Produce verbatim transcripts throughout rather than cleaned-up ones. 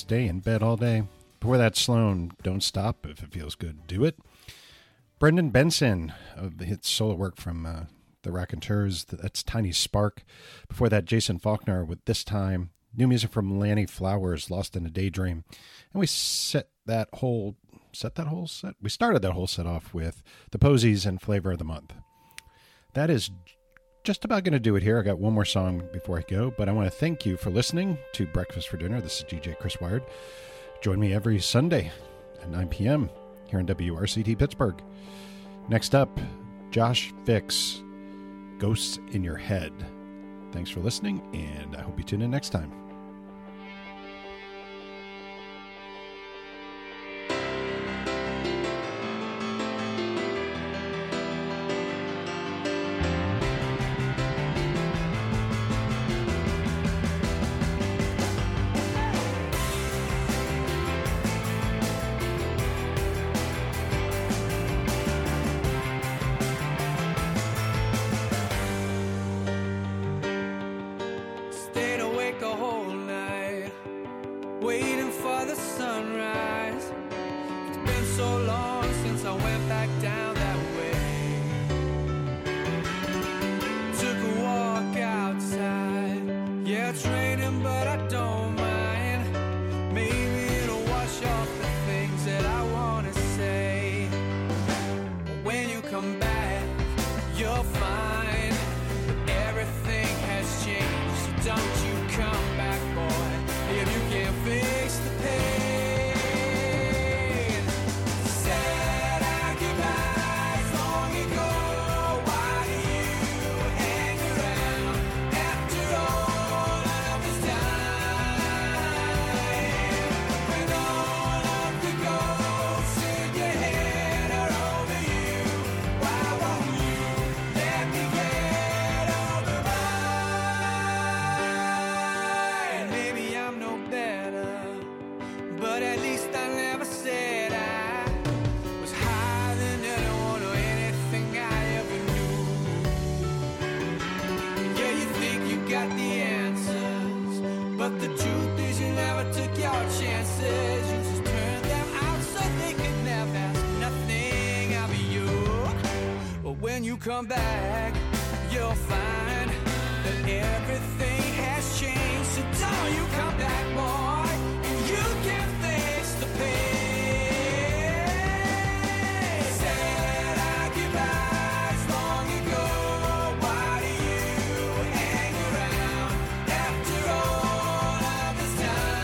Stay in Bed All Day. Before that, Sloan, Don't Stop If It Feels Good, Do It. Brendan Benson of the hit solo work from uh, the Raconteurs, that's Tiny Spark. Before that, Jason Faulkner with This Time. New music from Lanny Flowers, Lost in a Daydream. And we set that whole, set that whole set? We started that whole set off with The Posies and Flavor of the Month. That is just about going to do it here. I got one more song before I go, but I want to thank you for listening to Breakfast for Dinner. This is D J Chris Wired. Join me every Sunday at nine p.m. here on W R C T Pittsburgh. Next up, Josh Fix, Ghosts in Your Head. Thanks for listening, and I hope you tune in next time. Come back, you'll find that everything has changed. So don't you come back, boy, and you can face the pain. Said I goodbyes long ago. Why do you hang around after all of this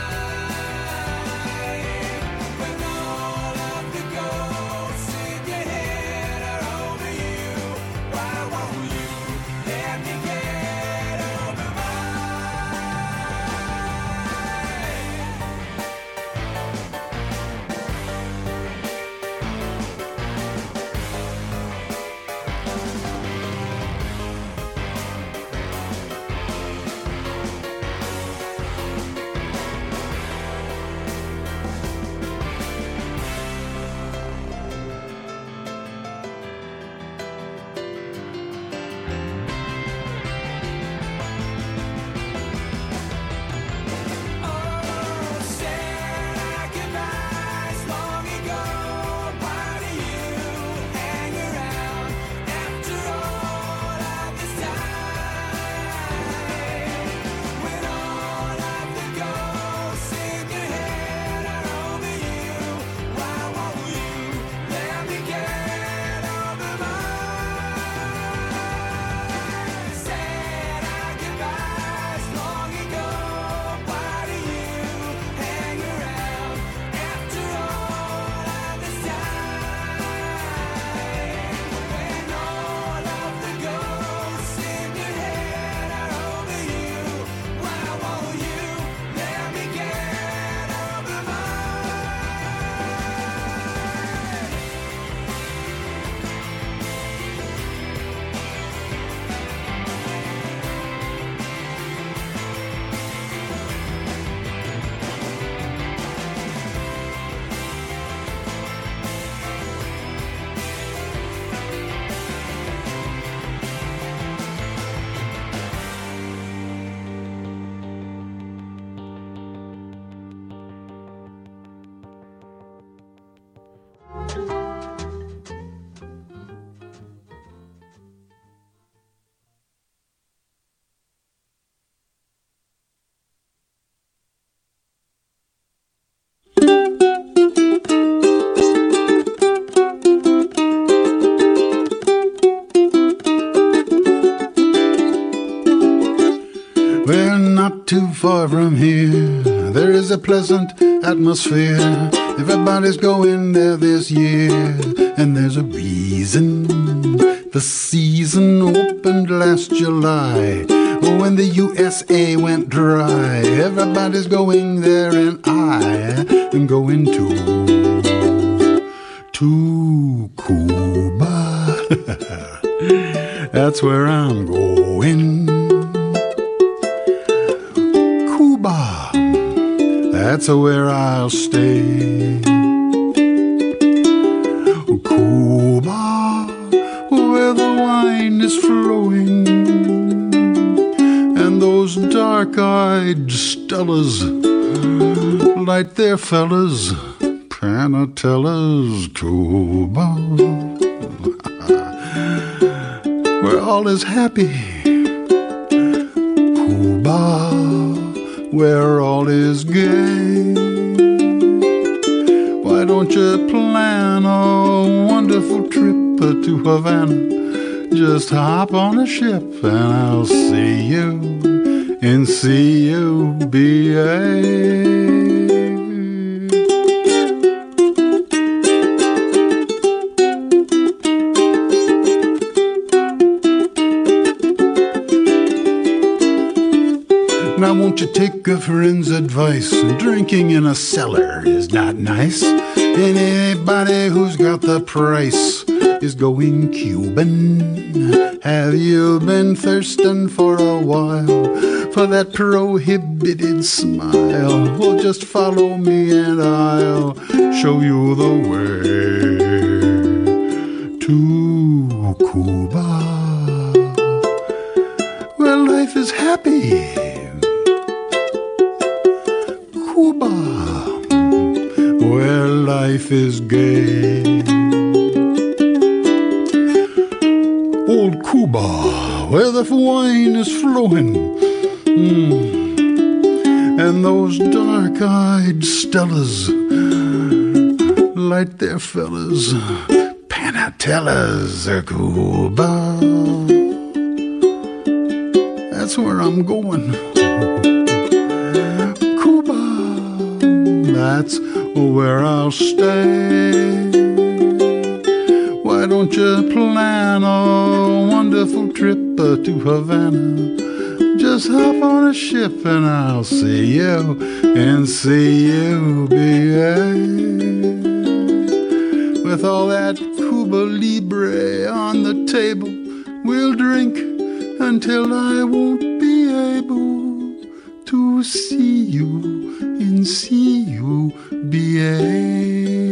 time? When all of the ghosts in your head are over you, why won't you let me get over mine? far from here, there is a pleasant atmosphere. Everybody's going there this year, and there's a reason. The season opened last July, when the U S A went dry. Everybody's going there, and I am going too. To Cuba. That's where I'm going. Cuba. That's where I'll stay. Cuba, where the wine is flowing, and those dark-eyed Stellas light their fellas, Panatellas. Cuba, where all is happy. Cuba, where all is gay. Why don't you plan a wonderful trip to Havana? Just hop on a ship and I'll see you in C U B A. Now won't you take a friend's advice? Drinking in a cellar is not nice. Anybody who's got the price is going Cuban. Have you been thirsting for a while for that prohibited smile? Well, just follow me and I'll show you the way to Cuba, where life is happy. Cuba, where life is gay. Old Cuba, where the wine is flowing, mm. and those dark-eyed Stellas light their fellas, Panatellas. Cuba, that's where I'm going. That's where I'll stay. Why don't you plan a wonderful trip to Havana? Just hop on a ship and I'll see you in C U B A. With all that Cuba Libre on the table, we'll drink until I won't be able to see you in C U B A.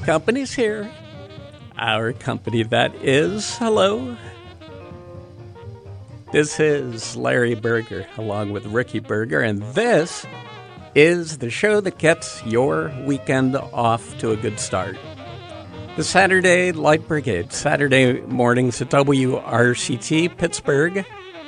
company's here. Our company, that is. Hello. This is Larry Berger along with Ricky Berger, and this is the show that gets your weekend off to a good start. The Saturday Light Brigade, Saturday mornings at W R C T Pittsburgh,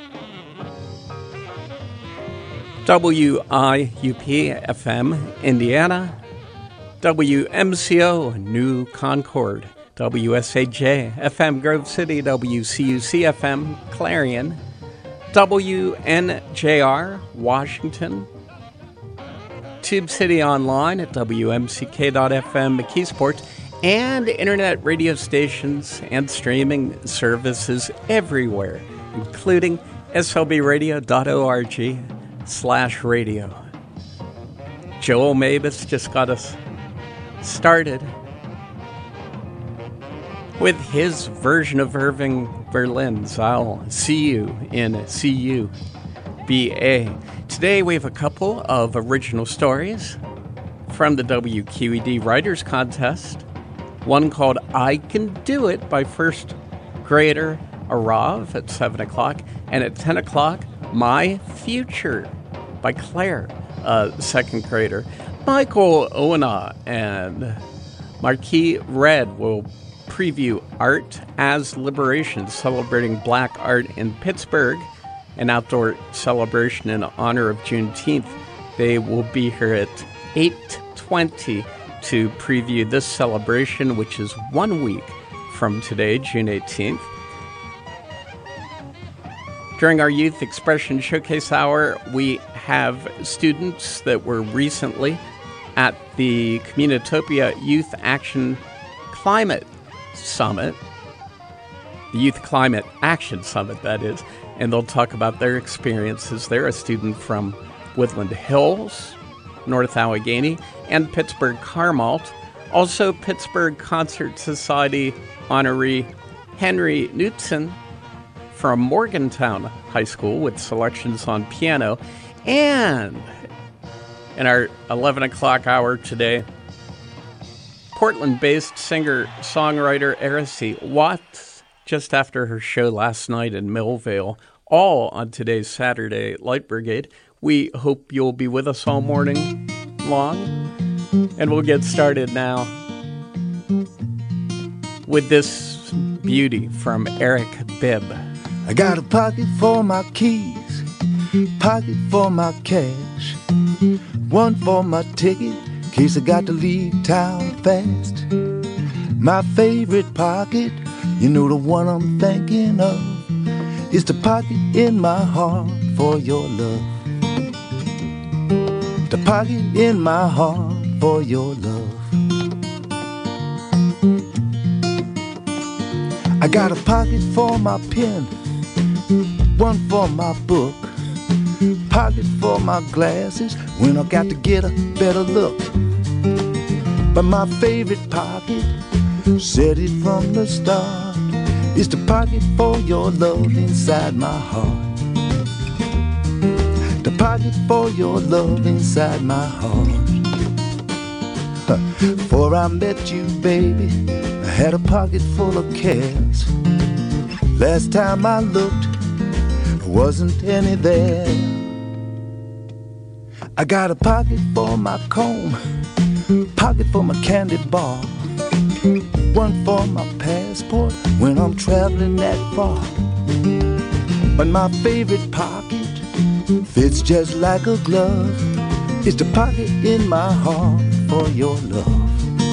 W I U P F M Indiana, W M C O New Concord, W S A J F M Grove City, W C U C F M Clarion, W N J R Washington, Tube City Online at W M C K dot F M McKeesport, and internet radio stations and streaming services everywhere, including S L B radio dot org slash radio. Joel Mabus just got us started with his version of Irving Berlin's I'll See You in C U B A. Today we have a couple of original stories from the W Q E D Writers Contest. One called I Can Do It by first grader Arav at seven o'clock, and at ten o'clock, My Future by Claire, uh, second grader. Michael Owena and Marquis Red will preview Art as Liberation, celebrating black art in Pittsburgh, an outdoor celebration in honor of Juneteenth. They will be here at eight twenty to preview this celebration, which is one week from today, June eighteenth. During our Youth Expression Showcase Hour, we have students that were recently at the Communitopia Youth Action Climate Summit, the Youth Climate Action Summit, that is, and they'll talk about their experiences. They're a student from Woodland Hills, North Allegheny, and Pittsburgh Carmalt. Also, Pittsburgh Concert Society honoree Henry Knutson from Morgantown High School with selections on piano. And in our eleven o'clock hour today, Portland-based singer-songwriter Erisy Watts, just after her show last night in Millvale, all on today's Saturday Light Brigade. We hope you'll be with us all morning long, and we'll get started now with this beauty from Eric Bibb. I got a pocket for my keys, pocket for my cash, one for my ticket, in case I got to leave town fast. My favorite pocket, you know the one I'm thinking of, is the pocket in my heart for your love. The pocket in my heart for your love. I got a pocket for my pen, one for my book, pocket for my glasses when I got to get a better look. But my favorite pocket, said it from the start, is the pocket for your love inside my heart. The pocket for your love inside my heart. Before I met you, baby, I had a pocket full of cares. Last time I looked, there wasn't any there. I got a pocket for my comb, pocket for my candy bar, one for my passport when I'm traveling that far. But my favorite pocket fits just like a glove. It's the pocket in my heart for your love.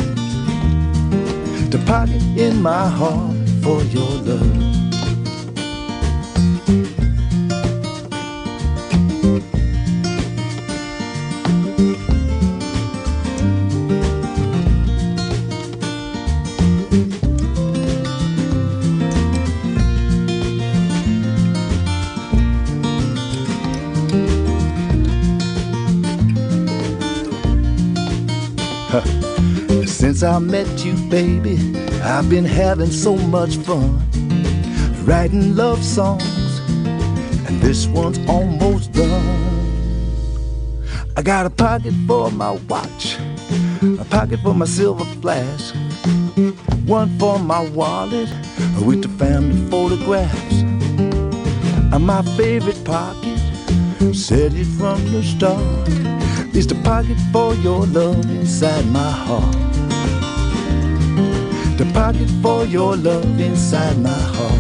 The pocket in my heart for your love. Since I met you, baby, I've been having so much fun writing love songs, and this one's almost done. I got a pocket for my watch, a pocket for my silver flash, one for my wallet with the family photographs. And my favorite pocket, said it from the start, is the pocket for your love inside my heart. The pocket for your love inside my heart.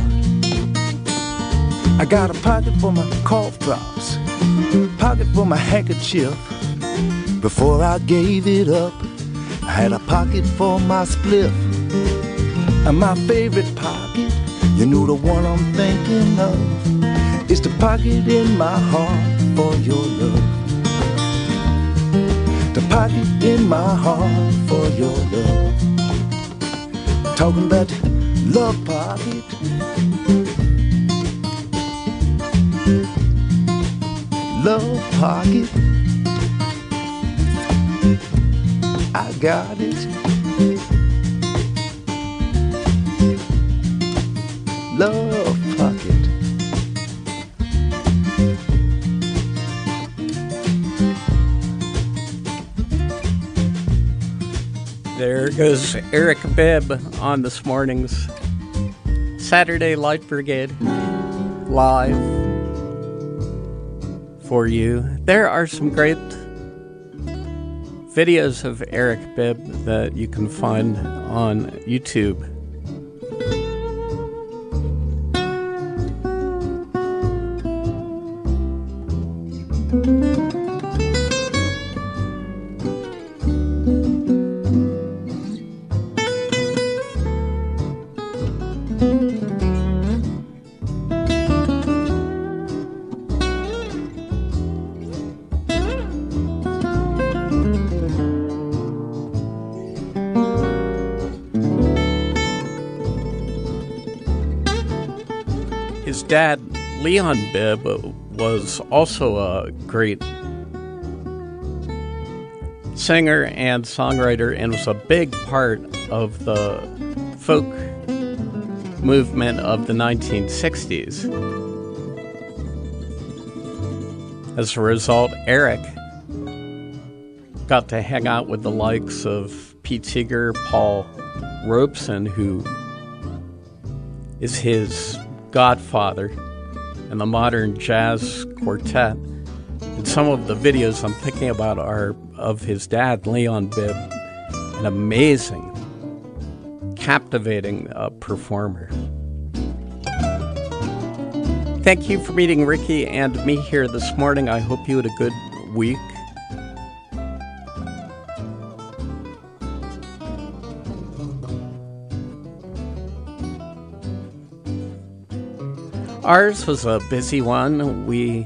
I got a pocket for my cough drops, pocket for my handkerchief. Before I gave it up, I had a pocket for my spliff. And my favorite pocket, you know the one I'm thinking of, is the pocket in my heart for your love. The pocket in my heart for your love. Talking about love pocket. Love pocket. I got it. Love pocket. There goes Eric Bibb on this morning's Saturday Light Brigade live for you. There are some great videos of Eric Bibb that you can find on YouTube. His dad, Leon Bibb, was also a great singer and songwriter and was a big part of the folk movement of the nineteen sixties. As a result, Eric got to hang out with the likes of Pete Seeger, Paul Robeson, who is his godfather and the modern jazz quartet. And some of the videos I'm thinking about are of his dad, Leon Bibb, an amazing, captivating uh, performer. Thank you for meeting Ricky and me here this morning. I hope you had a good week. Ours was a busy one. We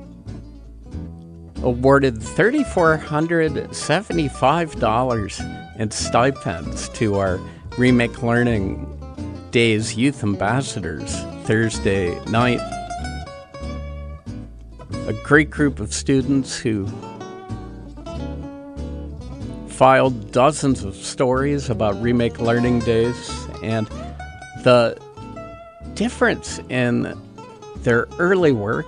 awarded three thousand four hundred seventy-five dollars in stipends to our Remake Learning Days Youth Ambassadors Thursday night. A great group of students who filed dozens of stories about Remake Learning Days, and the difference in their early work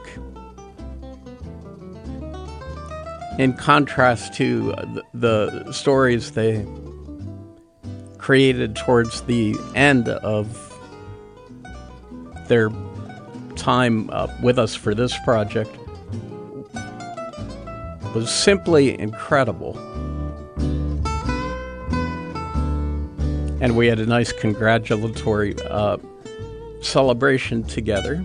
in contrast to the stories they created towards the end of their time uh, with us for this project was simply incredible. And we had a nice congratulatory uh, celebration together.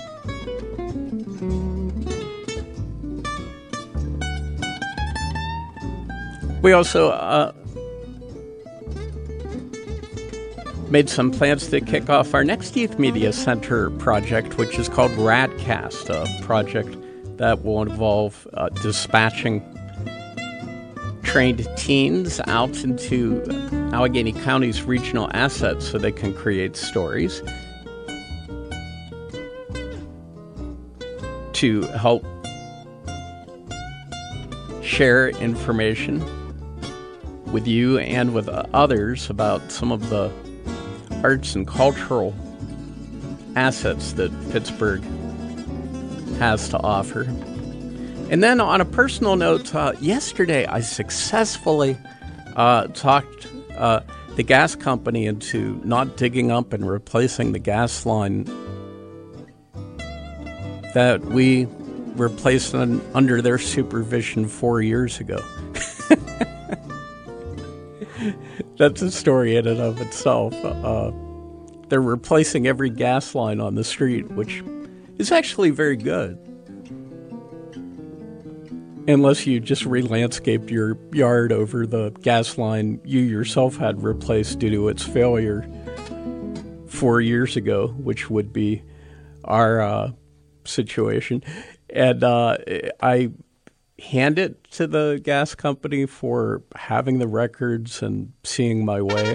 We also uh, made some plans to kick off our next Youth Media Center project, which is called RADcast, a project that will involve uh, dispatching trained teens out into Allegheny County's regional assets so they can create stories to help share information with you and with others about some of the arts and cultural assets that Pittsburgh has to offer. And then on a personal note, uh, yesterday I successfully uh, talked uh, the gas company into not digging up and replacing the gas line that we replaced un- under their supervision four years ago. That's a story in and of itself. Uh, they're replacing every gas line on the street, which is actually very good. Unless you just re-landscaped your yard over the gas line you yourself had replaced due to its failure four years ago, which would be our uh, situation. And uh, I hand it to the gas company for having the records and seeing my way.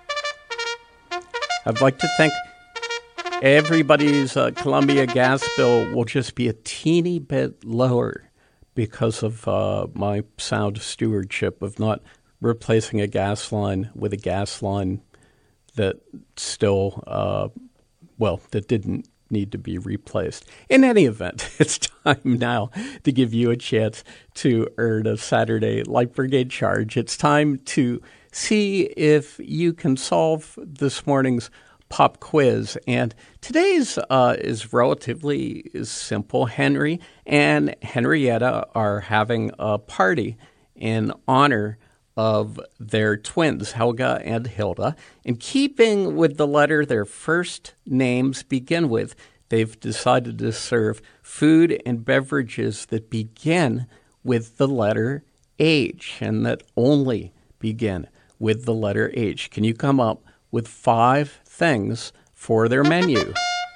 I'd like to think everybody's uh, Columbia gas bill will just be a teeny bit lower because of uh, my sound stewardship of not replacing a gas line with a gas line that still, uh, well, that didn't need to be replaced. In any event, it's time now to give you a chance to earn a Saturday Light Brigade charge. It's time to see if you can solve this morning's pop quiz. And today's uh, is relatively simple. Henry and Henrietta are having a party in honor of their twins, Helga and Hilda. In keeping with the letter their first names begin with, they've decided to serve food and beverages that begin with the letter H and that only begin with the letter H. Can you come up with five things for their menu?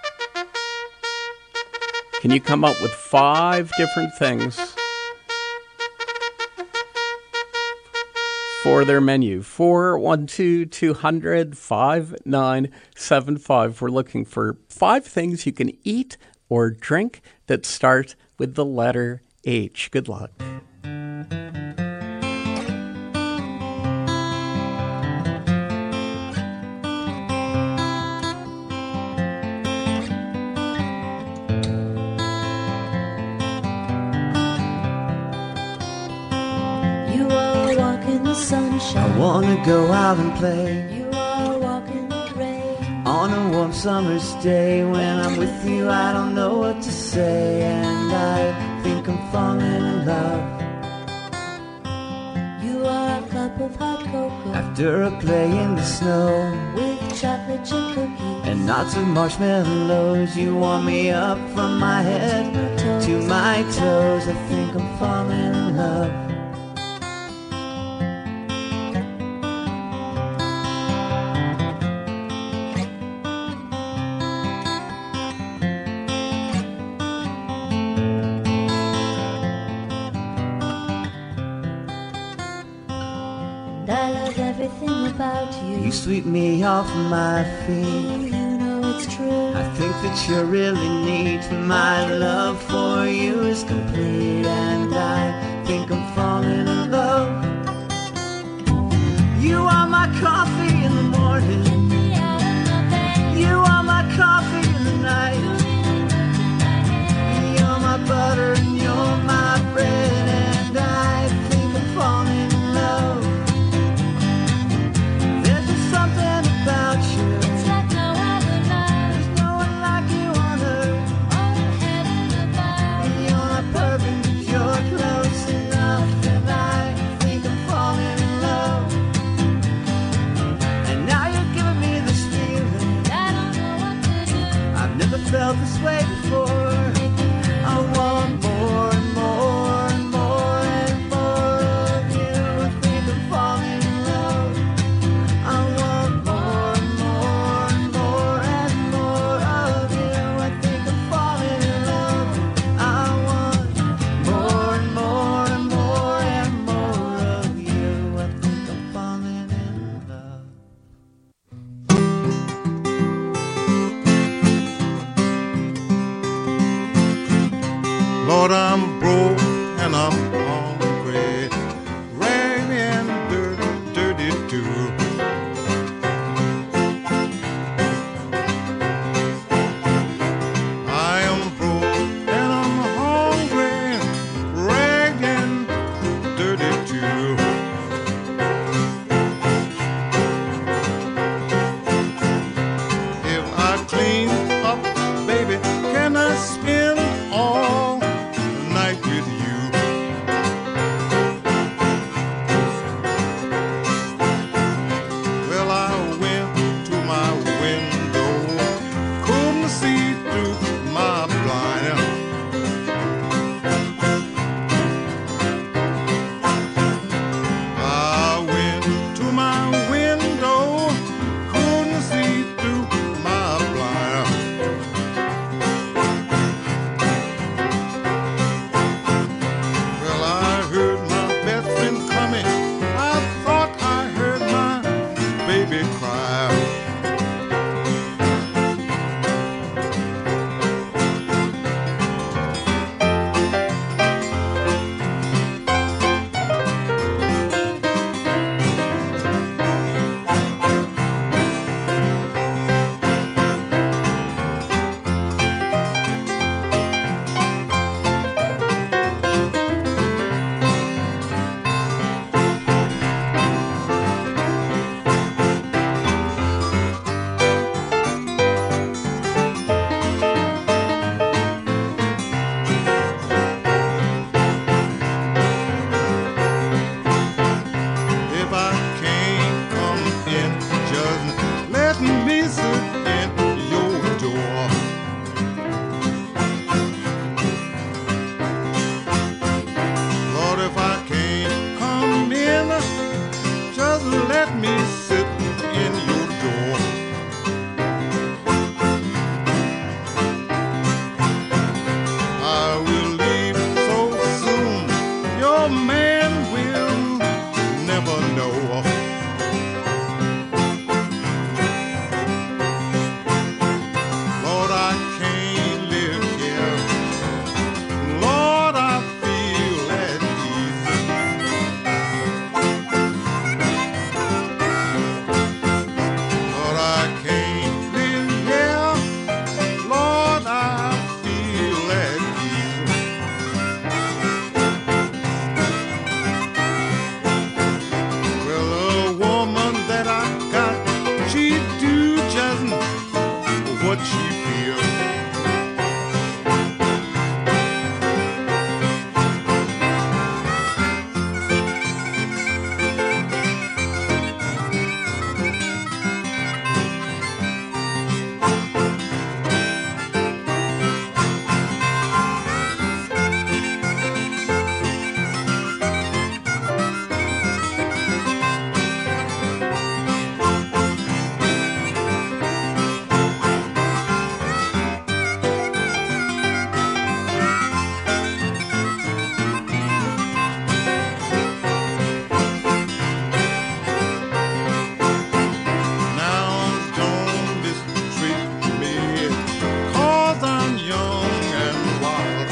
Can you come up with five different things for their menu? four one two, two hundred, five nine seven five. We're looking for five things you can eat or drink that start with the letter H. Good luck. I wanna go out and play. You are walking the rain On a warm summer's day. When I'm with you I don't know what to say, and I think I'm falling in love. You are a cup of hot cocoa After a play in the snow with chocolate chip cookies and lots of marshmallows, you warm me up from my head to my toes. I think I'm falling in love. You sweep me off my feet. You know it's true. I think that you're really neat. My love for you is complete, and I think I'm falling in love. You are my coffee in the morning. You are my coffee in the night. You're my butter and you're my bread, and I think I'm falling in love. About you. It's like no other love. There's no one like you on earth. All in heaven above. You're not perfect, but you're close enough, and I think I'm falling in love. And now you're giving me let me sit in your door. I will leave so soon, your man will never know. Lord, I can't live here. Lord, I feel at ease. Lord, I can't live here. Lord, I feel at ease. Well, a woman that I got, she do just what she feels. Now don't mistreat me, 'cause I'm young and wild.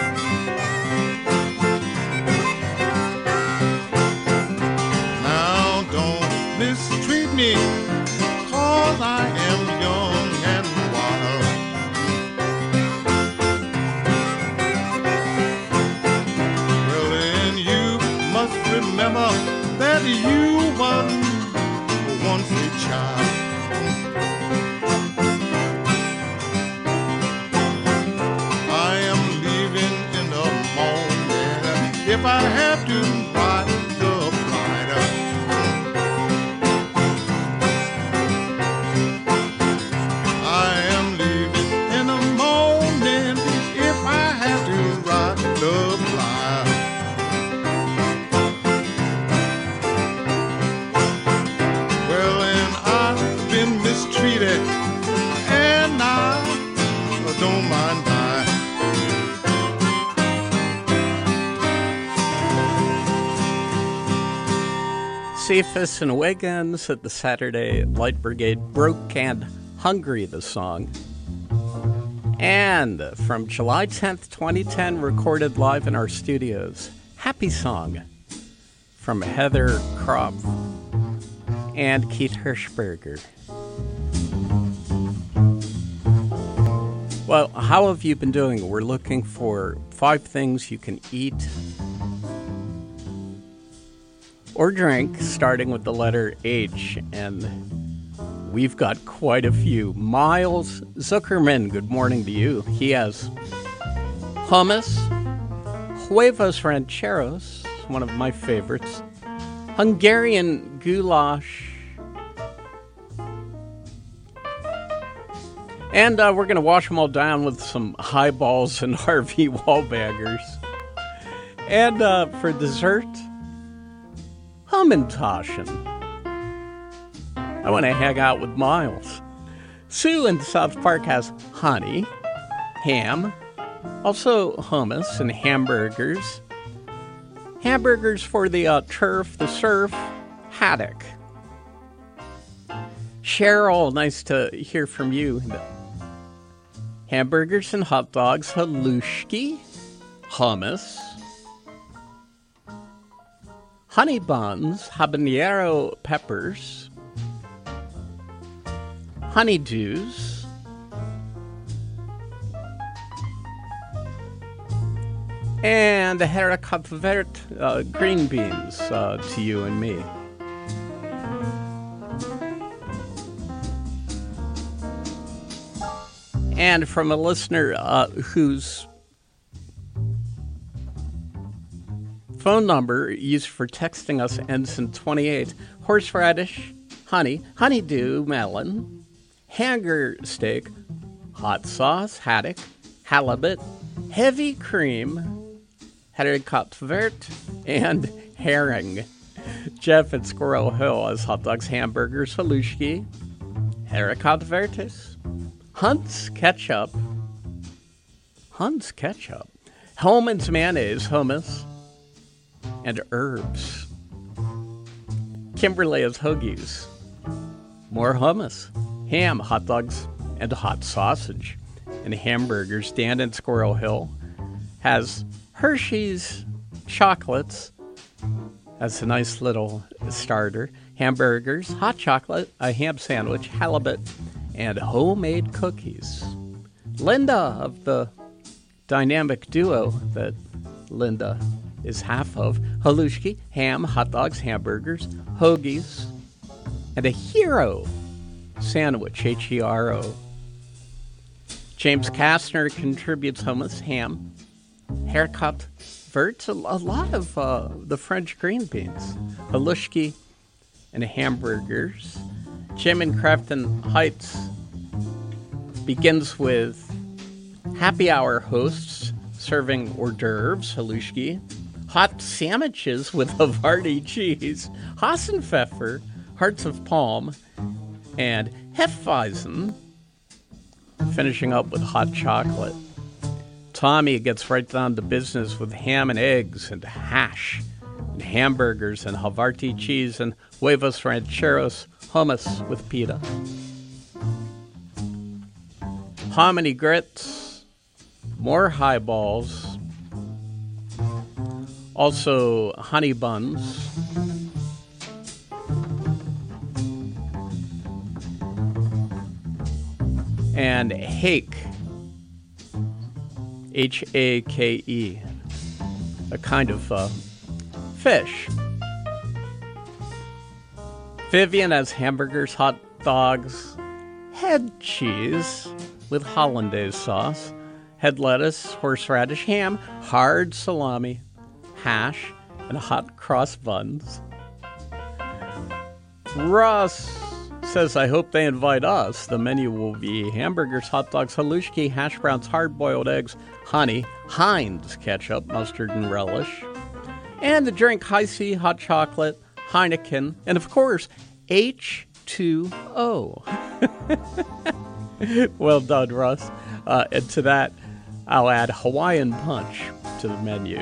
Now don't mistreat me, 'cause I am young and wild. Well, then you must remember that you was once a child. I am leaving in the morning. If I have to ride the flight, I am leaving in the morning. If I have to ride the flight. Well, and I've been mistreated, and I don't mind dying. Cephas and Wiggins at the Saturday Light Brigade, Broke and Hungry, the song. And from July tenth, twenty ten, recorded live in our studios, Happy Song from Heather Kropf and Keith Hirschberger. Well, how have you been doing? We're looking for five things you can eat or drink, starting with the letter H, and we've got quite a few. Miles Zuckerman, good morning to you. He has hummus, huevos rancheros, one of my favorites, Hungarian goulash, and uh, we're going to wash them all down with some highballs and Harvey Wallbaggers. And uh, for dessert, Hamantaschen. I want to hang out with Miles. Sue in South Park has honey, ham, also hummus and hamburgers. Hamburgers for the uh, turf, the surf, haddock. Cheryl, nice to hear from you. Hamburgers and hot dogs, halushki, hummus, honey buns, habanero peppers, honeydews, and a haricot vert, uh, green beans uh, to you and me. And from a listener uh, whose phone number used for texting us ends in twenty-eight, horseradish, honey, honeydew melon, hanger steak, hot sauce, haddock, halibut, heavy cream, haricot vert, and herring. Jeff at Squirrel Hill has hot dogs, hamburgers, halushki, haricot vertes, Hunt's ketchup, Hunt's ketchup, Hellman's mayonnaise, hummus, and herbs. Kimberly has hoagies, more hummus, ham, hot dogs, and hot sausage, and hamburgers. Dan in Squirrel Hill has Hershey's chocolates. That's a nice little starter. Hamburgers, hot chocolate, a ham sandwich, halibut, and homemade cookies. Linda of the dynamic duo that Linda is half of, halushki, ham, hot dogs, hamburgers, hoagies, and a hero sandwich, H E R O. James Kastner contributes hummus, ham, haricot vertes, a, a lot of uh, the French green beans, halushki, and hamburgers. Jim in Crafton Heights begins with happy hour hosts serving hors d'oeuvres, halushki, hot sandwiches with Havarti cheese, Hassenpfeffer, hearts of palm, and Hefeweizen, finishing up with hot chocolate. Tommy gets right down to business with ham and eggs and hash and hamburgers and Havarti cheese and huevos rancheros, hummus with pita. Hominy grits, more highballs, also honey buns, and hake, H A K E, a kind of uh, fish. Vivian has hamburgers, hot dogs, head cheese with hollandaise sauce, head lettuce, horseradish, ham, hard salami, hash, and hot cross buns. Ross says, I hope they invite us. The menu will be hamburgers, hot dogs, halushki, hash browns, hard-boiled eggs, honey, Heinz ketchup, mustard, and relish. And the drink, High C, hot chocolate, Heineken, and of course, H two O. Well done, Russ. Uh, and to that, I'll add Hawaiian punch to the menu.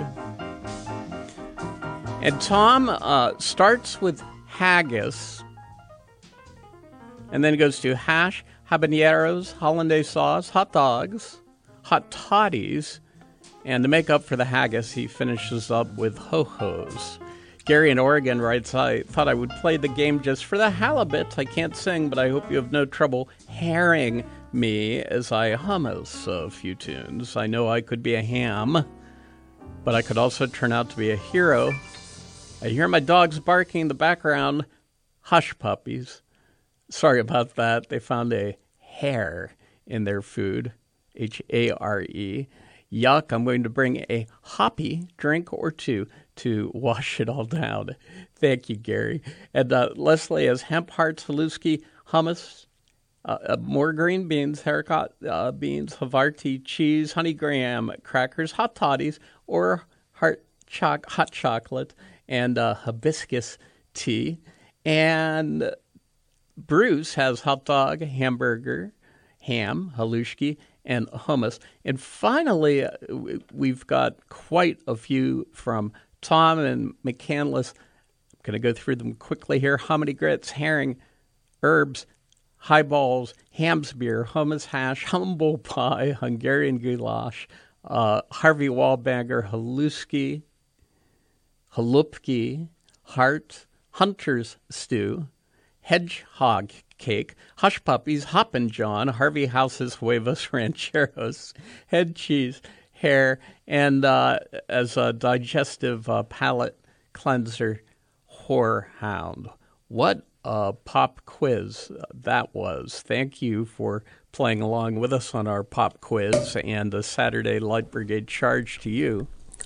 And Tom uh, starts with haggis, and then it goes to hash, habaneros, hollandaise sauce, hot dogs, hot toddies, and to make up for the haggis, he finishes up with ho-hos. Gary in Oregon writes, I thought I would play the game just for the halibut. I can't sing, but I hope you have no trouble hearing me as I hummus a few tunes. I know I could be a ham, but I could also turn out to be a hero. I hear my dogs barking in the background. Hush puppies. Sorry about that. They found a hare in their food. H A R E. Yuck, I'm going to bring a hoppy drink or two to wash it all down. Thank you, Gary. And uh, Leslie has hemp hearts, halushki, hummus, uh, uh, more green beans, haricot uh, beans, Havarti cheese, honey graham crackers, hot toddies, or heart choc- hot chocolate, and uh, hibiscus tea. And Bruce has hot dog, hamburger, ham, halushki, and hummus. And finally, uh, we've got quite a few from Tom and McCandless. I'm going to go through them quickly here. Hominy grits, herring, herbs, highballs, ham's beer, hummus hash, humble pie, Hungarian goulash, uh, Harvey Wallbanger, halushki, halupki, heart, hunter's stew, hedgehog cake, hush puppies, Hoppin' John, Harvey House's huevos rancheros, head cheese, hair, and uh, as a digestive uh, palate cleanser, whorehound. What a pop quiz that was. Thank you for playing along with us on our pop quiz, and the Saturday Light Brigade charge to you.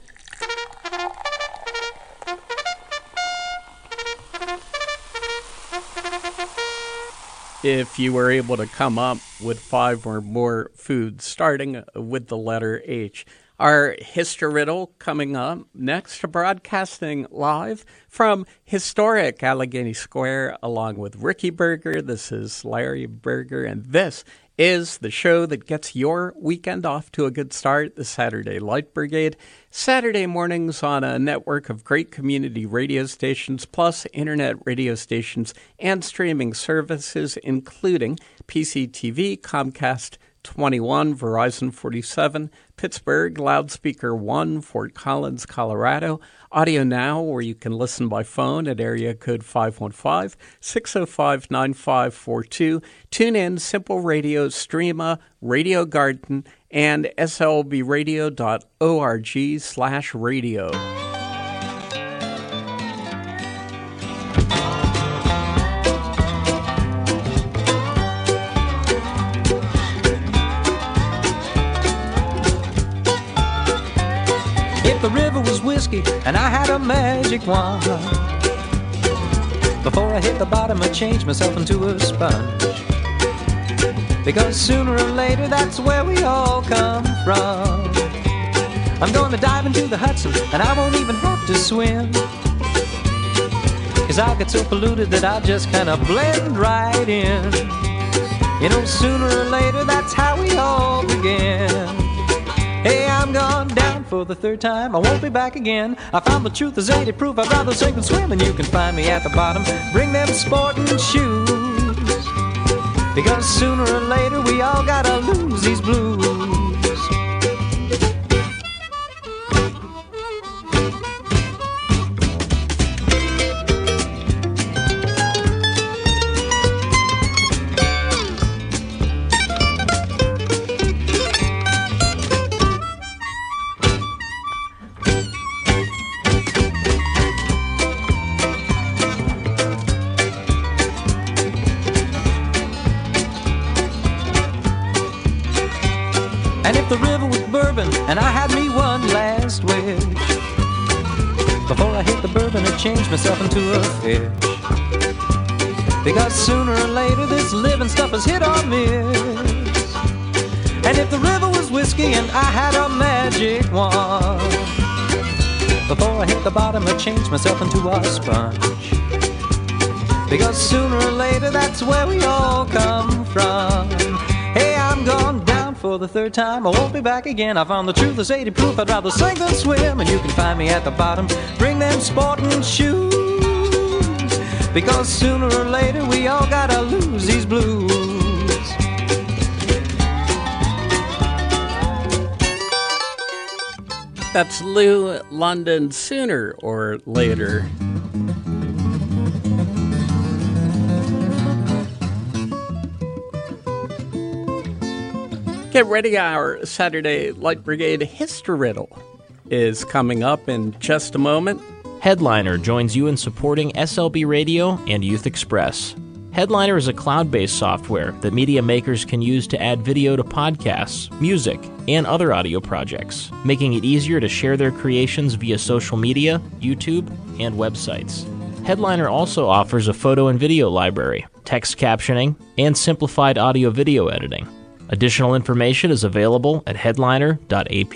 If you were able to come up with five or more foods starting with the letter H, Our History Riddle coming up next, broadcasting live from historic Allegheny Square along with Ricky Berger. This is Larry Berger, and this is the show that gets your weekend off to a good start, the Saturday Light Brigade. Saturday mornings on a network of great community radio stations, plus internet radio stations and streaming services, including P C T V, Comcast twenty-one, Verizon forty-seven, Pittsburgh, Loudspeaker one, Fort Collins, Colorado, Audio Now, where you can listen by phone at area code five one five, six oh five, nine five four two, TuneIn, Simple Radio, Streama, Radio Garden, and S L B radio dot org slash radio. If the river was whiskey and I had a magic wand, before I hit the bottom I'd change myself into a sponge. Because sooner or later that's where we all come from. I'm going to dive into the Hudson and I won't even have to swim, cause I'll get so polluted that I'll just kind of blend right in. You know, sooner or later that's how we all begin. Hey, I'm gone down for the third time, I won't be back again. I found the truth is eighty proof, I'd rather sink than swim, and you can find me at the bottom. Bring them sporting shoes, because sooner or later we all gotta lose these blues. And I had me one last wish, before I hit the bourbon and change myself into a fish. Because sooner or later this living stuff is hit or miss. And if the river was whiskey and I had a magic wand, before I hit the bottom I'd change myself into a sponge. Because sooner or later that's where we all come from. Hey, I'm gone down for the third time, I won't be back again. I found the truth is eighty proof, I'd rather sink than swim, and you can find me at the bottom. Bring them sporting shoes, because sooner or later we all gotta lose these blues. That's Lou London, Sooner or Later. Get ready, our Saturday Light Brigade History Riddle is coming up in just a moment. Headliner joins you in supporting S L B Radio and Youth Express. Headliner is a cloud-based software that media makers can use to add video to podcasts, music, and other audio projects, making it easier to share their creations via social media, YouTube, and websites. Headliner also offers a photo and video library, text captioning, and simplified audio-video editing. Additional information is available at headliner dot app.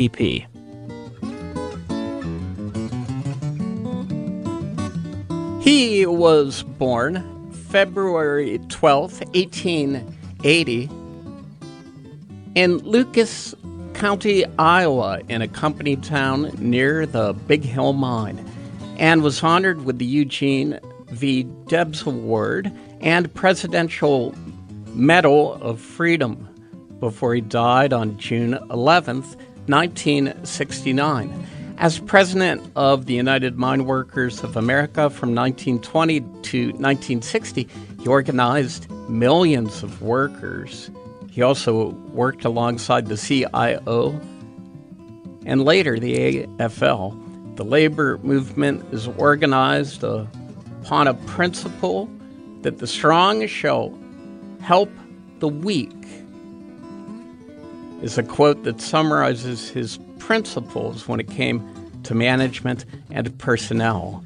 He was born February twelfth, eighteen eighty, in Lucas County, Iowa, in a company town near the Big Hill Mine, and was honored with the Eugene V. Debs Award and Presidential Medal of Freedom before he died on June eleventh, nineteen sixty-nine. As president of the United Mine Workers of America from nineteen twenty to nineteen sixty, he organized millions of workers. He also worked alongside the C I O and later the A F L. The labor movement is organized upon a principle that the strong shall help the weak, is a quote that summarizes his principles when it came to management and personnel.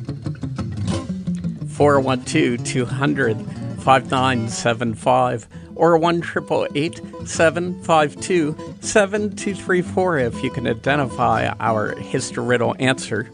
four one two, two hundred, five nine seven five or one eight eight eight, seven five two, seven two three four if you can identify our History-Riddle answer.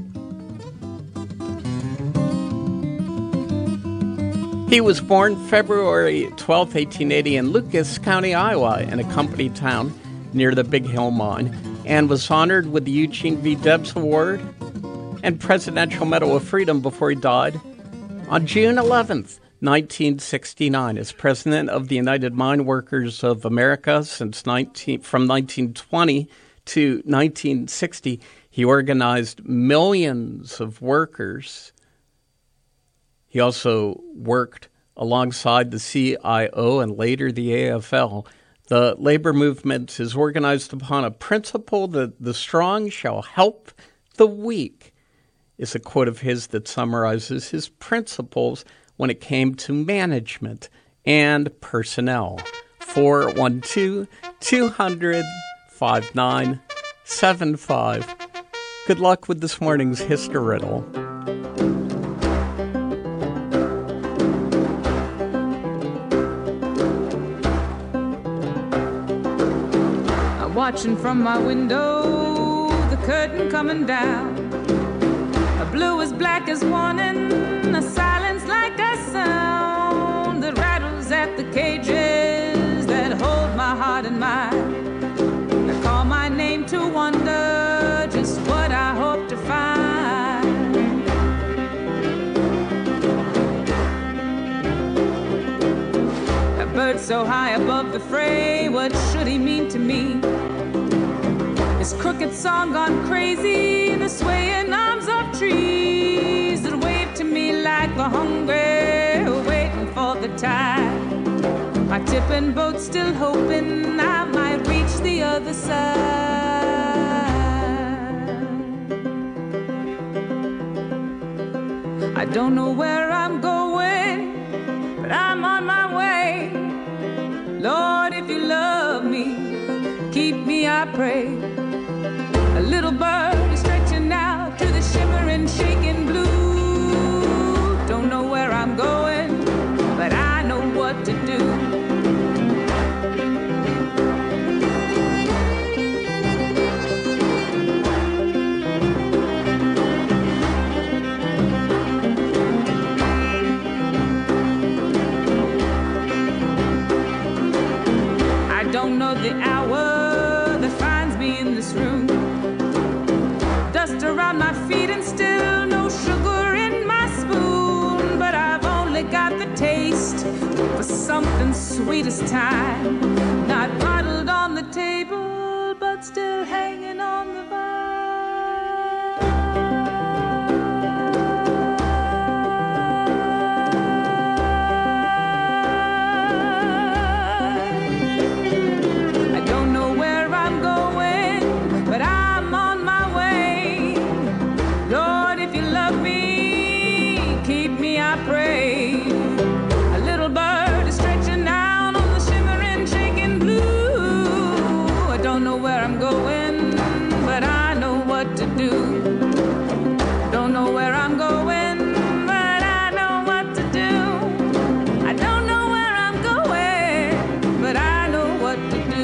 He was born February twelfth, eighteen eighty in Lucas County, Iowa, in a company town near the Big Hill Mine, and was honored with the Eugene V. Debs Award and Presidential Medal of Freedom before he died on June eleventh, nineteen sixty-nine. As president of the United Mine Workers of America since nineteen from nineteen twenty to nineteen sixty, he organized millions of workers. He also worked alongside the C I O and later the A F L. The labor movement is organized upon a principle that the strong shall help the weak, is a quote of his that summarizes his principles when it came to management and personnel. four one two, two hundred, five nine seven five. Good luck with this morning's History Riddle. I'm watching from my window, the curtain coming down. A blue as black as warning, a silence like a sound that rattles at the cages that hold my heart and mind. I call my name to wonder just what I hope to find. A bird so high above the fray, what should he mean to me? His crooked song gone crazy, the swaying arms of trees that wave to me like the hungry waiting for the tide. My tipping boat still hoping I might reach the other side. I don't know where I'm going, but I'm on my way. Lord, if you love me, keep me, I pray. A little bird is stretching out to the shimmering, shaking blue. Don't know where I'm going, but I know what to do. I don't know the hour that finds me in this room. Dust around my feet and still no sugar in my spoon. But I've only got the taste for something sweet as time. Not bottled on the table, but still hanging on the vine. I don't know where I'm going, but I'm on my way. Lord, if you love me, keep me, I pray. A little bird is stretching out on the shimmering, shaking blue. I don't know where I'm going, but I know what to do. Don't know where I'm going, but I know what to do. I don't know where I'm going, but I know what to do.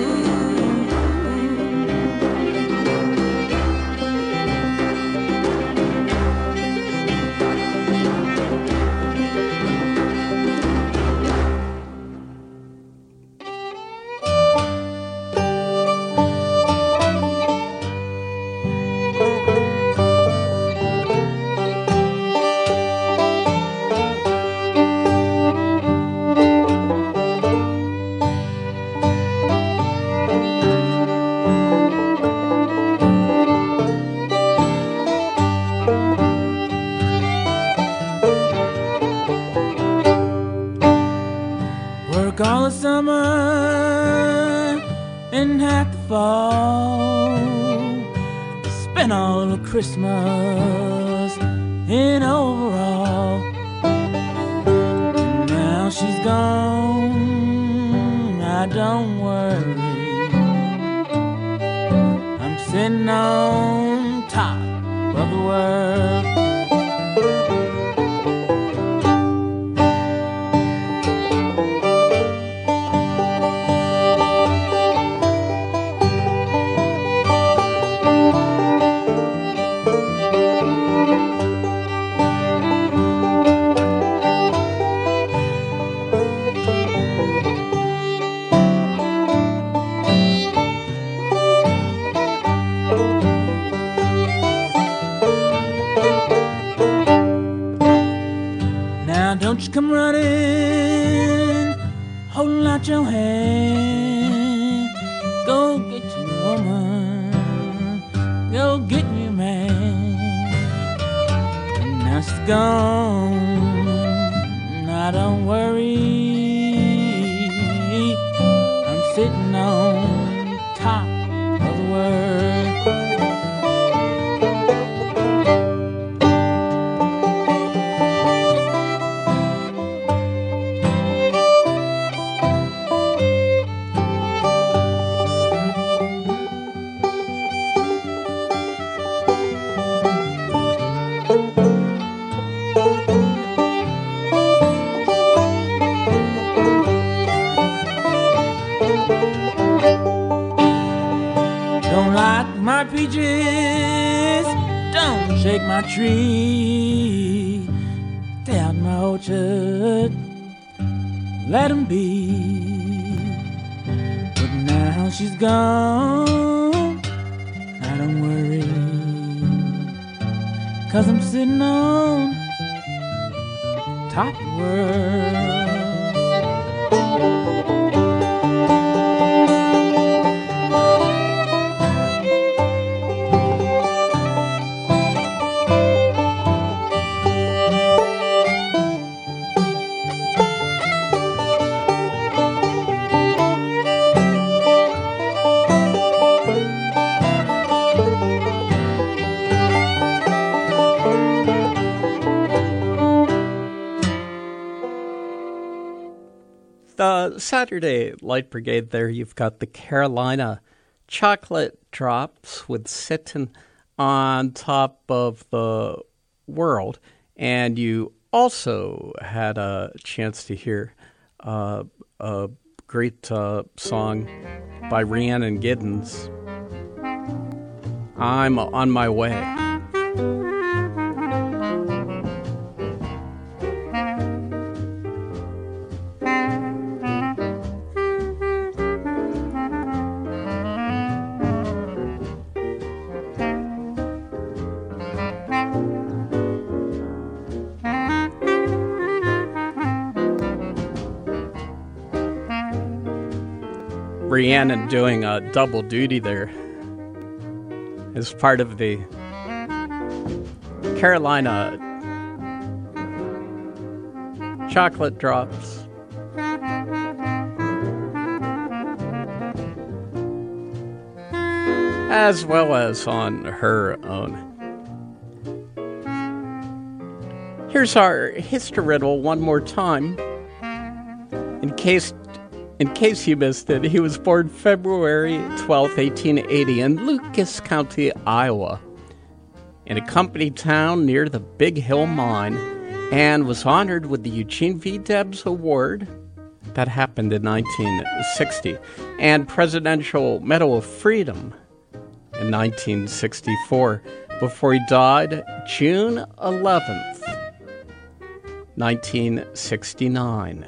Work all the summer and half the fall. Spend all of Christmas in overall. And now she's gone, I don't worry. I'm sitting on top of the world. Now don't you come running, holding out your hand. Go get your woman, go get your man. And now she's gone, now don't worry, I'm sitting on top of the world. My peaches, don't shake my tree. Stay out my orchard, let 'em be. But now she's gone, I don't worry, 'cause I'm sitting on top of the world. The Saturday Light Brigade there, you've got the Carolina Chocolate Drops with Sittin' on Top of the World. And you also had a chance to hear uh, a great uh, song by Rhiannon Giddens, I'm on My Way. Rhiannon doing a double duty there as part of the Carolina Chocolate Drops. As well as on her own. Here's our history riddle one more time. In case In case you missed it, he was born February twelfth, eighteen eighty in Lucas County, Iowa, in a company town near the Big Hill Mine, and was honored with the Eugene V. Debs Award. That happened in nineteen sixty, and Presidential Medal of Freedom in nineteen sixty-four, before he died June eleventh, nineteen sixty-nine.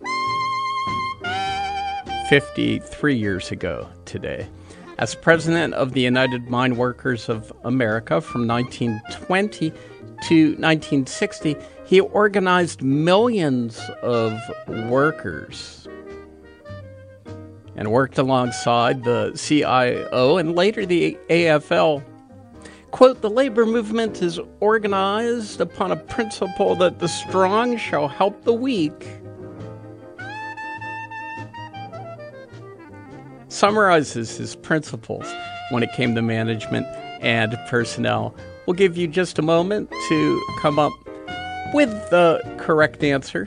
fifty-three years ago today. As president of the United Mine Workers of America from nineteen twenty to nineteen sixty, he organized millions of workers and worked alongside the C I O and later the A F L. Quote, the labor movement is organized upon a principle that the strong shall help the weak. Summarizes his principles when it came to management and personnel. We'll give you just a moment to come up with the correct answer.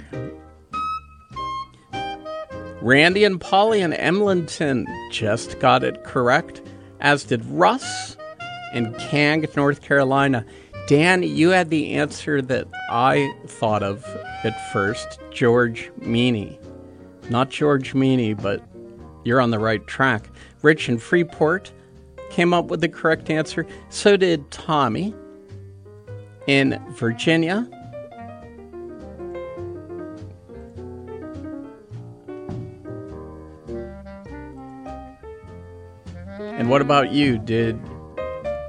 Randy and Polly in Emlenton just got it correct, as did Russ in Kang, North Carolina. Dan, you had the answer that I thought of at first, George Meany. Not George Meany, but you're on the right track. Rich in Freeport came up with the correct answer. So did Tommy in Virginia. And what about you? Did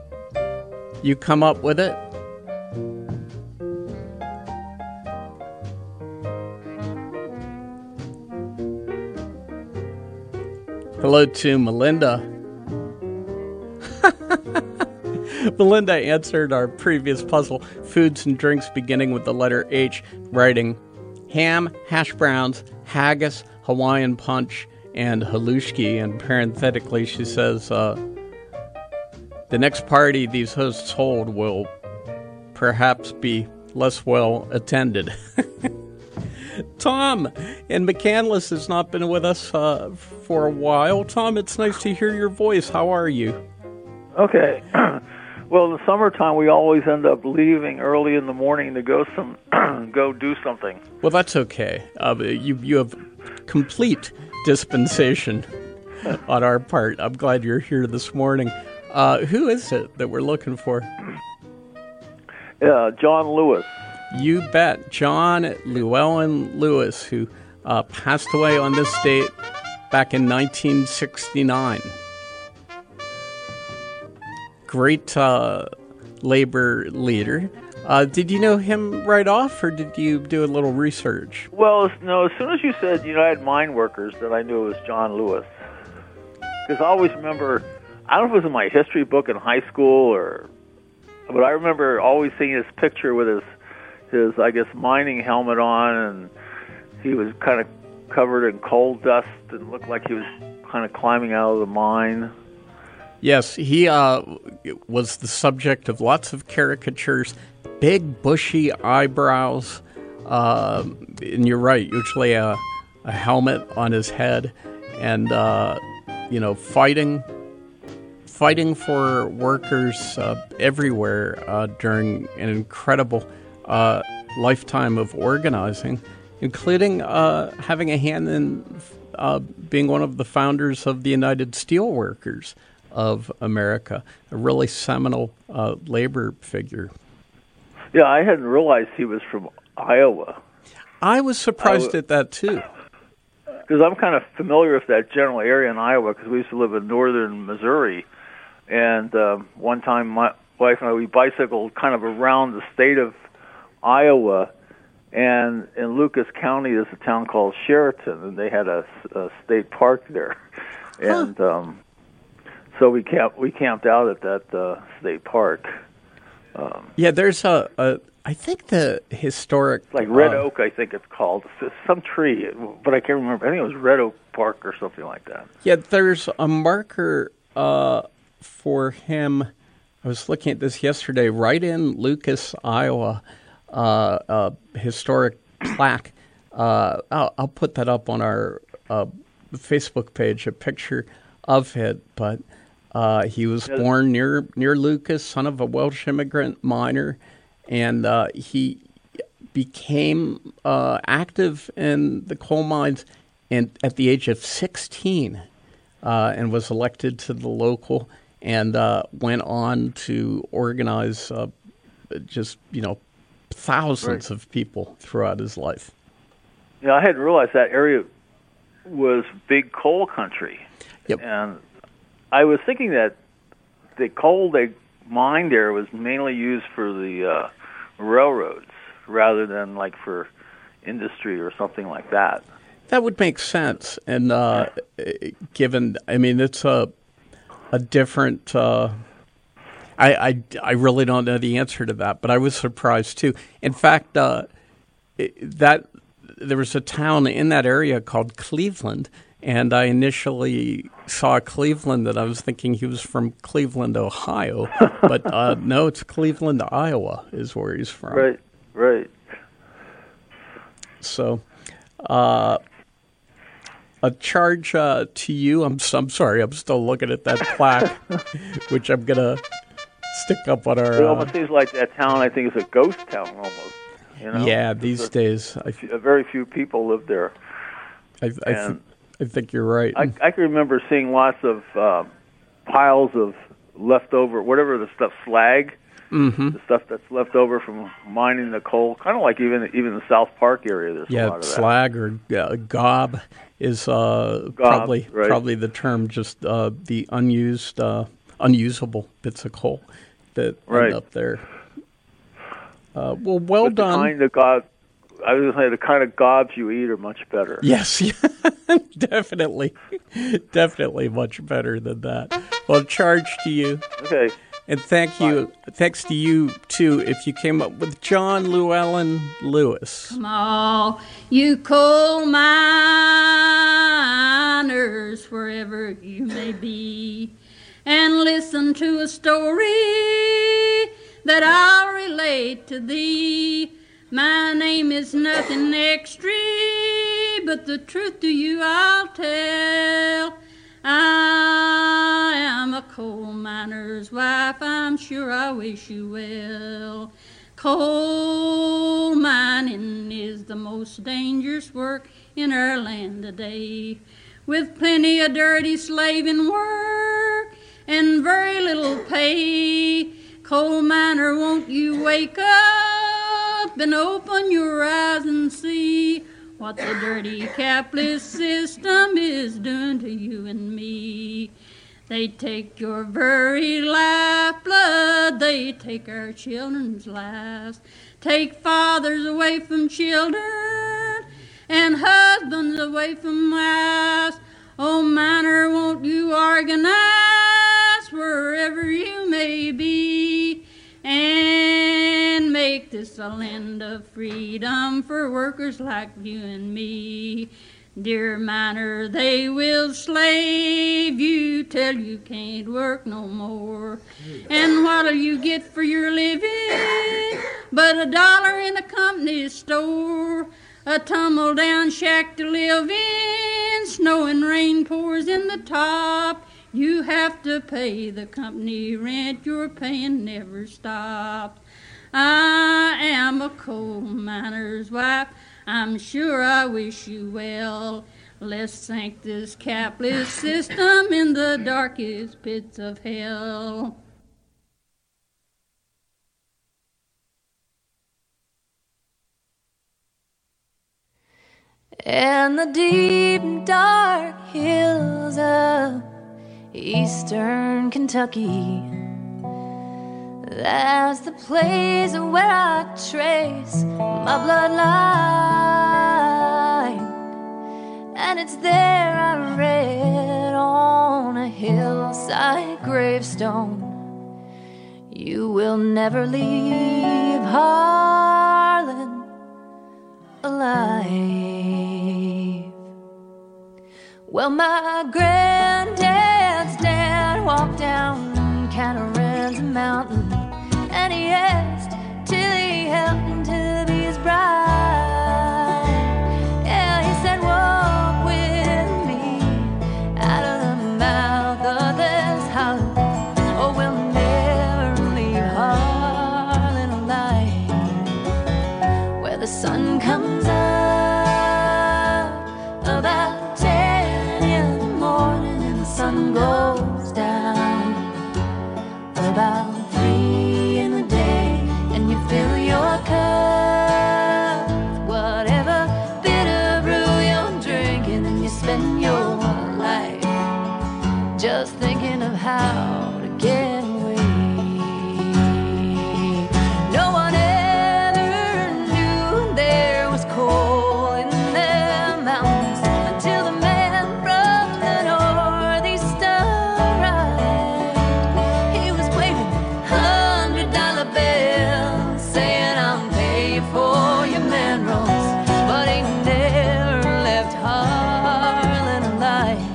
you come up with it? Hello to Melinda. Melinda answered our previous puzzle, foods and drinks beginning with the letter H, writing ham, hash browns, haggis, Hawaiian punch, and halushki. And parenthetically, she says, uh, the next party these hosts hold will perhaps be less well attended. Tom in McCandless has not been with us uh, for a while. Tom, it's nice to hear your voice. How are you? Okay. Well, in the summertime, we always end up leaving early in the morning to go some go do something. Well, that's okay. Uh, you you have complete dispensation on our part. I'm glad you're here this morning. Uh, who is it that we're looking for? Yeah, John Lewis. You bet. John Llewellyn Lewis, who uh, passed away on this date back in nineteen sixty-nine. Great uh, labor leader. Uh, did you know him right off, or did you do a little research? Well, no, as soon as you said United Mine Workers, that I knew it was John Lewis. Because I always remember, I don't know if it was in my history book in high school, or, but I remember always seeing his picture with his, his I guess, mining helmet on, and he was kind of covered in coal dust and looked like he was kind of climbing out of the mine. Yes, he uh, was the subject of lots of caricatures, big bushy eyebrows, uh, and you're right, usually a, a helmet on his head, and, uh, you know, fighting fighting for workers uh, everywhere uh, during an incredible uh, lifetime of organizing, including uh, having a hand in uh, being one of the founders of the United Steelworkers of America, a really seminal uh, labor figure. Yeah, I hadn't realized he was from Iowa. I was surprised I, at that, too. Because I'm kind of familiar with that general area in Iowa, because we used to live in northern Missouri. And um, one time my wife and I, we bicycled kind of around the state of Iowa, and in Lucas County there's a town called Sheraton, and they had a, a state park there. And... Huh. Um, So we camped. We camped out at that uh, state park. Um, yeah, there's a, a. I think the historic, it's like Red uh, Oak. I think it's called some tree, but I can't remember. I think it was Red Oak Park or something like that. Yeah, there's a marker uh, for him. I was looking at this yesterday. Right in Lucas, Iowa, uh, a historic plaque. Uh, I'll, I'll put that up on our uh, Facebook page. A picture of it, but. Uh, he was born near near Lucas, son of a Welsh immigrant miner, and uh, he became uh, active in the coal mines and at the age of sixteen, uh, and was elected to the local, and uh, went on to organize uh, just you know thousands right. of people throughout his life. Yeah, I hadn't realized that area was big coal country. Yep. And I was thinking that the coal they mined there was mainly used for the uh, railroads rather than like for industry or something like that. That would make sense. And uh, given, I mean, it's a a different. Uh, I, I I really don't know the answer to that, but I was surprised too. In fact, uh, that there was a town in that area called Cleveland. And I initially saw Cleveland that I was thinking he was from Cleveland, Ohio. But uh, no, it's Cleveland, Iowa is where he's from. Right, right. So uh, a charge uh, to you. I'm, I'm sorry, I'm still looking at that plaque, which I'm going to stick up on our... It almost uh, seems like that town, I think, is a ghost town almost. You know? Yeah, these a, days. I, a very few people live there. I, I th- I think you're right. I, I can remember seeing lots of uh, piles of leftover, whatever the stuff, slag, mm-hmm. the stuff that's left over from mining the coal, kind of like even even the South Park area. There's yeah, a lot of that. slag or uh, gob is uh, gob, probably right. probably the term. Just uh, the unused, uh, unusable bits of coal that right. end up there. Uh, well, well but done. The kind of gob, I was going to say the kind of gobs you eat are much better. Yes, definitely. Definitely much better than that. Well, charge to you. Okay. And thank you. Bye. Thanks to you, too, if you came up with John Llewellyn Lewis. Come on, you coal miners, wherever you may be, and listen to a story that I'll relate to thee. My name is nothing extra, but the truth to you I'll tell. I am a coal miner's wife, I'm sure I wish you well. Coal mining is the most dangerous work in our land today, with plenty of dirty slaving work and very little pay. Coal miner, won't you wake up and open your eyes and see what the dirty capitalist system is doing to you and me? They take your very lifeblood, they take our children's lives, take fathers away from children and husbands away from wives. Oh, miner, won't you organize wherever you may be and make this a land of freedom for workers like you and me? Dear miner, they will slave you till you can't work no more. And what'll you get for your living but a dollar in a company store? A tumble-down shack to live in, snow and rain pours in the top. You have to pay the company rent, your paying never stops. I am a coal miner's wife, I'm sure I wish you well. Let's sink this capitalist system in the darkest pits of hell. And the deep dark hills of eastern Kentucky, that's the place where I trace my bloodline. And it's there I read on a hillside gravestone, you will never leave Harlan alive. Well, my granddad's dad walked down Canaren's mountain, and he asked till he happened to be his bride. Yeah, he said, walk with me out of the mouth of this hollow, or we'll never leave Harlan alive. Where the sun comes up about ten in the morning and the sun goes down about three in the day, and you fill your cup with whatever bitter brew you're drinking, and you spend your life just thinking of how to get away. No one ever knew there was coal in their mountains until the man from the northeast arrived. He was waving hundred dollar bills, saying I'm paid for your minerals, but he never left Harlan alive.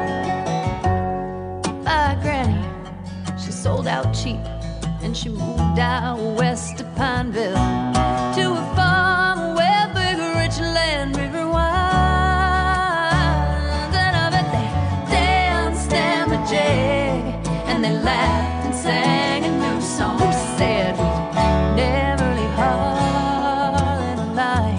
My granny, she sold out cheap, and she moved out west to Pineville, to a farm where big rich land river winds. And I bet they danced and a jig, and they laughed and sang a new song. Who said we'd never leave Harlan alive?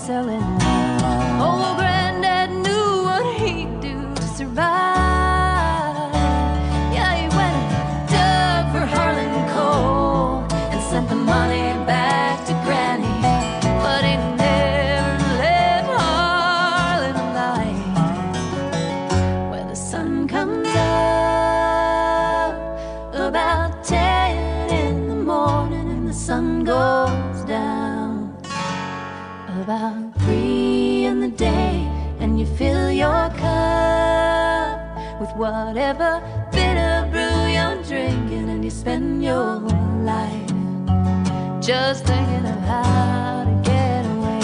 selling. Old granddad knew what he'd do to survive. Yeah, he went and dug for Harlan Coal and sent the money back to Granny, but he never left Harlan alive. Where the sun comes up about ten in the morning and the sun goes down about three in the day, and you fill your cup with whatever bitter brew you're drinking, and you spend your life just thinking of how to get away.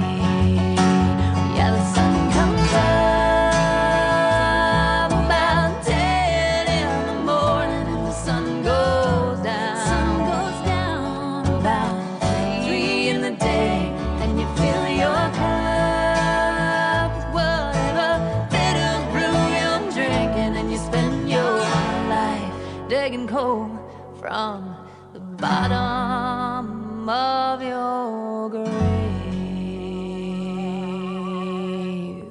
Yeah, the sun comes up about ten in the morning and the sun goes down. Sun goes down about three in the day, and you fill your cup with whatever bitter brew you're drinking, and you spend your life digging coal from the bottom of your grave.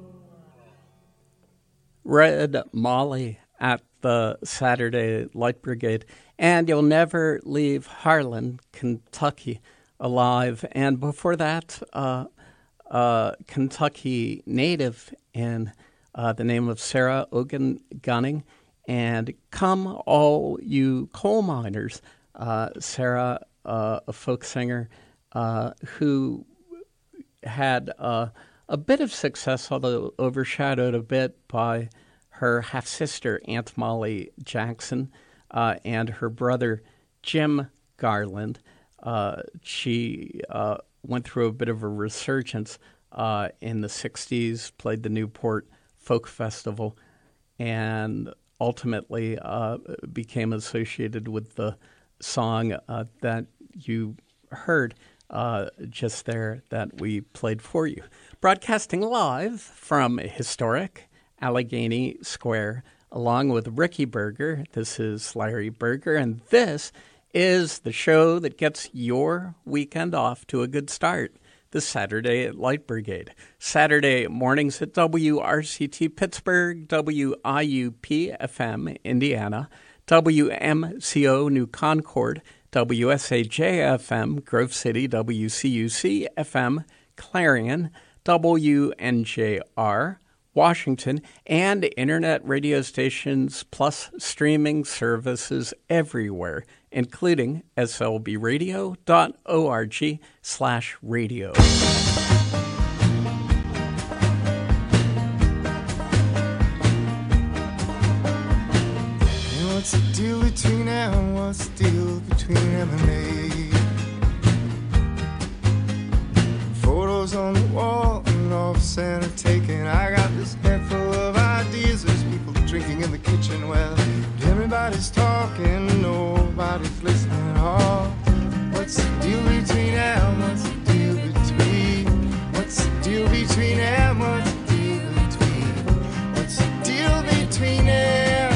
Red Molly at the Saturday Light Brigade. And You'll Never Leave Harlan, Kentucky, Alive. And before that, uh, uh, Kentucky native in uh, the name of Sarah Ogan Gunning. And Come All You Coal Miners, uh, Sarah, uh, a folk singer uh, who had uh, a bit of success, although overshadowed a bit by her half-sister, Aunt Molly Jackson, uh, and her brother, Jim Garland. Uh, she uh, went through a bit of a resurgence uh, in the sixties, played the Newport Folk Festival, and ultimately uh, became associated with the song uh, that you heard uh, just there that we played for you. Broadcasting live from historic Allegheny Square, along with Ricky Berger. This is Larry Berger, and this is the show that gets your weekend off to a good start. The Saturday at Light Brigade. Saturday mornings at W R C T Pittsburgh, W I U P F M Indiana, W M C O New Concord, W S A J F M Grove City, W C U C F M Clarion, W N J R Washington, and internet radio stations plus streaming services everywhere, including S L B radio dot org slash radio. What's the deal between them? What's the deal between M and A? Photos on the wall and off center taken. I got this head full of ideas. There's people drinking in the kitchen. Well, everybody's talking, nobody's listening. Oh, what's the deal between them? What's the deal between? What's the deal between them? What's the deal between? What's the deal between them?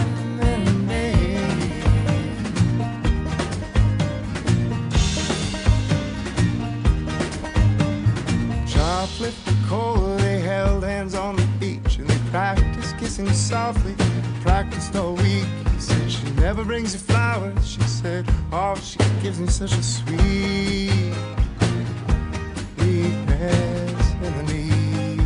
Flipped the coal, they held hands on the beach, and they practiced kissing softly, practiced all week. He said she never brings you flowers. She said, oh, she gives me such a sweet weakness in the knee.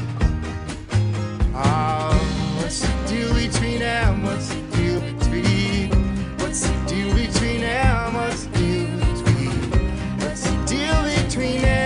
Oh, what's the deal between them? What's the deal between? What's the deal between them? What's the deal between? What's the deal between them?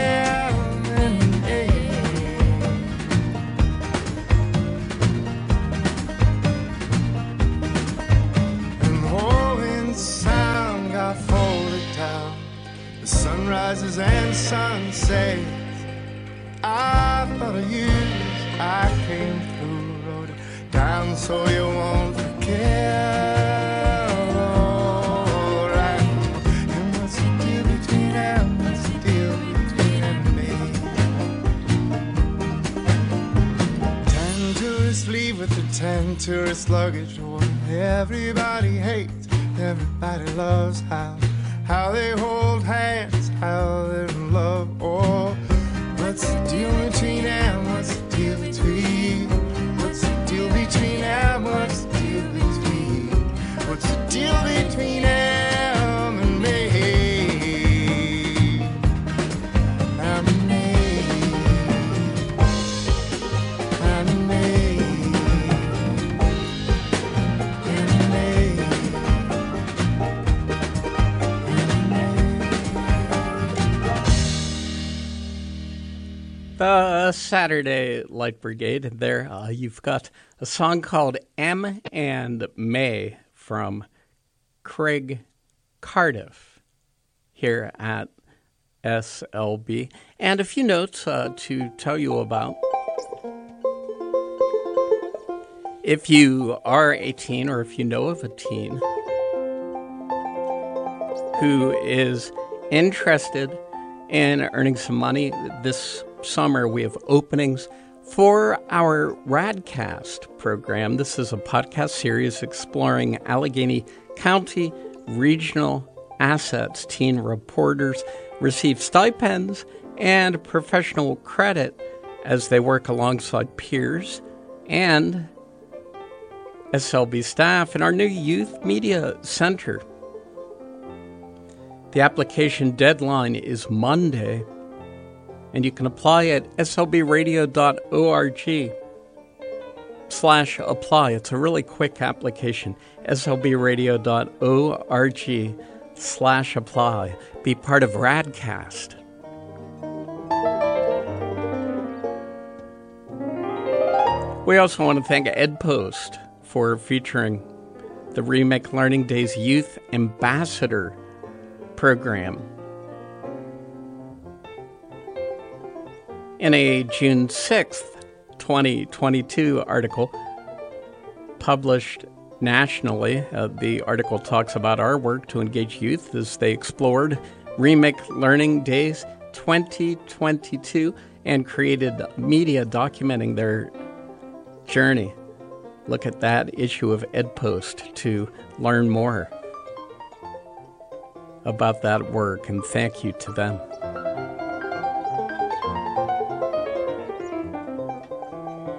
Sunrises and sunsets, I thought of you as I came through, wrote it down so you won't forget. All right. And what's the deal between them? What's the deal between them and me? Ten tourists leave with the ten tourist luggage. What everybody hates, everybody loves how How they hold hands, how they're in love. Oh, what's the The Saturday Light Brigade. There uh, you've got a song called M and May from Craig Cardiff here at S L B. And a few notes uh, to tell you about. If you are a teen, or if you know of a teen who is interested in earning some money, this summer we have openings for our Radcast program. This is a podcast series exploring Allegheny County regional assets. Teen reporters receive stipends and professional credit as they work alongside peers and S L B staff in our new Youth Media Center. The application deadline is Monday, and you can apply at S L B radio dot org slash apply. It's a really quick application, S L B radio dot org slash apply. Be part of Radcast. We also want to thank EdPost for featuring the Remake Learning Days Youth Ambassador program. In a June sixth, twenty twenty-two article published nationally, uh, the article talks about our work to engage youth as they explored Remake Learning Days twenty twenty-two and created media documenting their journey. Look at that issue of EdPost to learn more about that work, and thank you to them.